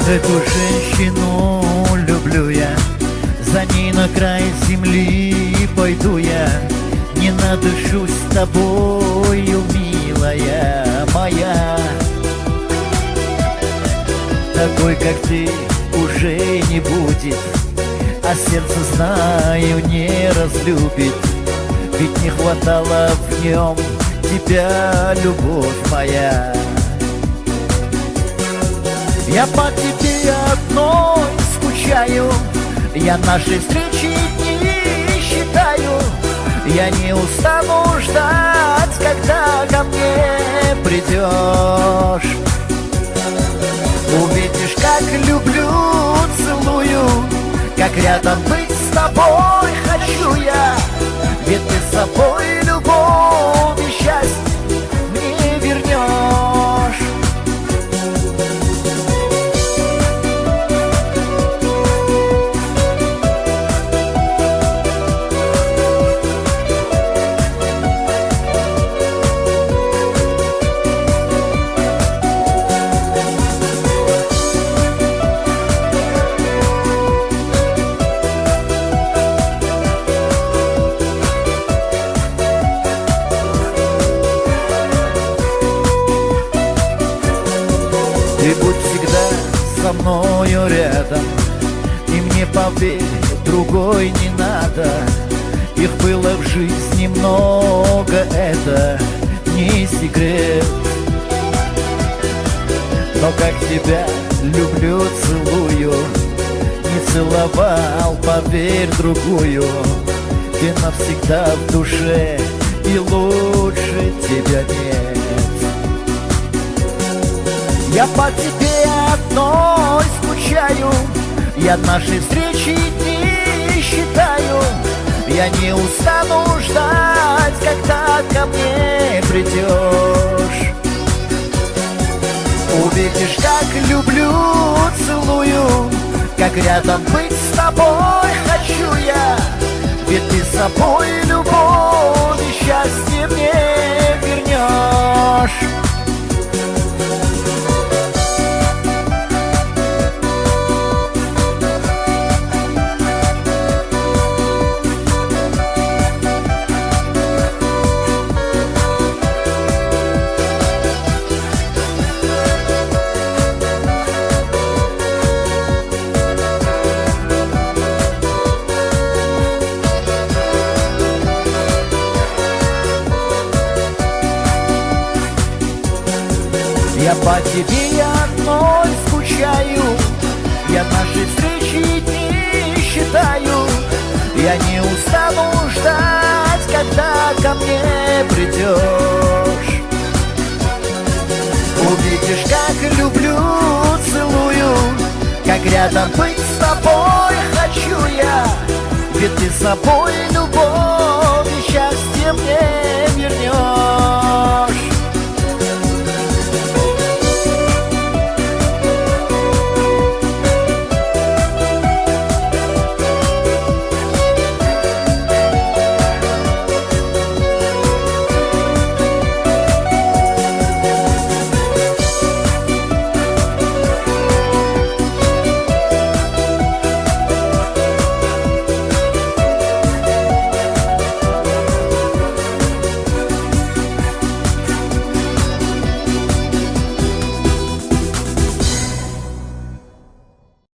Эту женщину люблю я, за ней на край земли пойду я. Не надышусь тобою, милая моя. Такой, как ты, уже не будет, а сердце, знаю, не разлюбит. Ведь не хватало в нем тебя, любовь моя. Я по тебе одной скучаю, я нашей встречи дни считаю. Я не устану ждать, когда ко мне придешь. Увидишь, как люблю, целую, как рядом быть с тобой хочу я. Ведь ты с собой любовь и счастье мне вернешь. Ты будь всегда со мною рядом, и мне, поверь, другой не надо. Их было в жизни много, это не секрет. Но как тебя люблю, целую, не целовал, поверь, другую. Ты навсегда в душе, и лучше тебя нет. Я по тебе одной скучаю, я нашей встречи дни считаю. Я не устану ждать, когда ко мне придешь. Увидишь, как люблю, целую, как рядом быть с тобой хочу я. Ведь ты с собой любовь и счастье мне вернешь. Я по тебе одной скучаю, я нашей встречи дни считаю. Я не устану ждать, когда ко мне придешь. Увидишь, как люблю, целую, как рядом быть с тобой хочу я. Ведь ты с собой любовь и счастье мне вернешь.